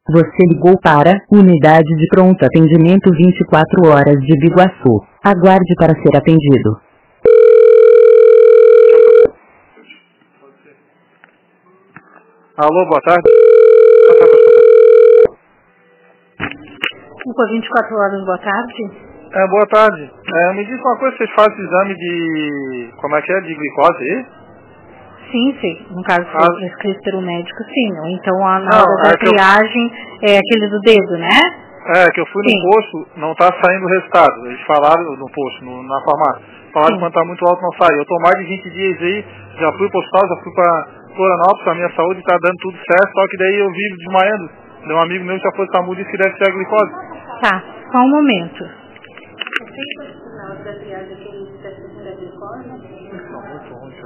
Você ligou para Unidade de Pronto Atendimento 24 horas de Biguaçu. Aguarde para ser atendido. Alô, boa tarde. Por 24 horas, boa tarde. Boa tarde. Me diz uma coisa, vocês fazem exame de... como é que é? De glicose aí? Sim. No caso, se for prescrito pelo médico, sim. Ou então, na Não, hora da triagem, é aquele do dedo, né? Que eu fui no posto, não tá saindo o resultado. Eles falaram no posto, na farmácia. Falaram que quando tá muito alto não sai. Eu tô mais de 20 dias aí, já fui pro hospital, já fui pra Florianópolis, a minha saúde tá dando tudo certo, só que daí eu vivo desmaiando. Um amigo meu já foi SAMU e disse que deve ser a glicose. Tá, só um momento. Na hora da triagem aquele teste da glicose? Não, muito ruim,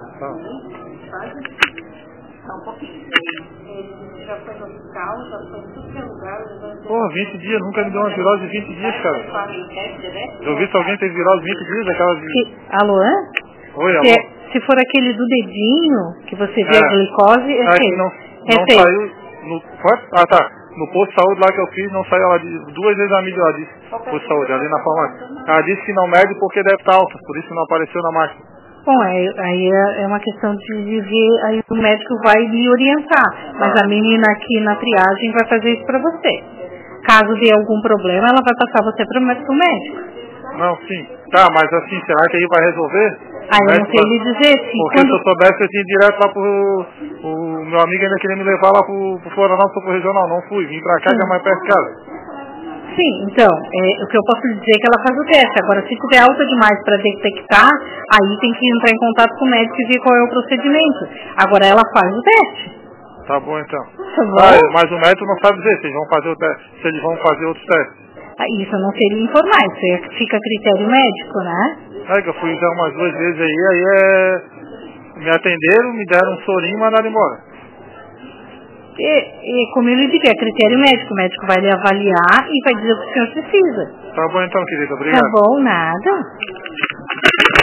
Só um pouquinho. Já foi no hospital, já foi em tudo que é lugar. 20 dias, nunca me deu uma virose de 20 dias, cara. Eu vi se alguém teve virose 20 dias, aquelas... Alô? Oi, alô? Se for aquele do dedinho, que você vê a glicose, que não saiu... tá. No posto de saúde lá que eu fiz, não saiu, ela disse, 2 vezes a mídia, ela disse, posto de saúde, ali na farmácia. Ela disse que não mede porque deve estar alta, por isso não apareceu na máquina. Bom, aí é uma questão de ver, aí o médico vai lhe orientar, mas a menina aqui na triagem vai fazer isso para você. Caso dê algum problema, ela vai passar você para o médico. Não, sim. Tá, mas assim, será que aí vai resolver? Eu não sei lhe dizer se... Porque se eu soubesse, eu tinha ido direto lá o meu amigo ainda queria me levar lá pro Florianópolis, pro regional, não fui. Vim pra cá, que é mais perto de casa. Sim, então, o que eu posso lhe dizer é que ela faz o teste. Agora, se tiver alta demais para detectar, aí tem que entrar em contato com o médico e ver qual é o procedimento. Agora, ela faz o teste. Tá bom, então. Tá bom? Mas o médico não sabe dizer se eles vão fazer o teste, se eles vão fazer outros testes. Isso eu não sei lhe informar, isso fica a critério médico, né? Que eu fui já umas 2 vezes aí me atenderam, me deram um sorinho e mandaram embora. E como eu lhe digo, é critério médico, o médico vai lhe avaliar e vai dizer o que o senhor precisa. Tá bom então, querida, obrigado. Tá bom, nada.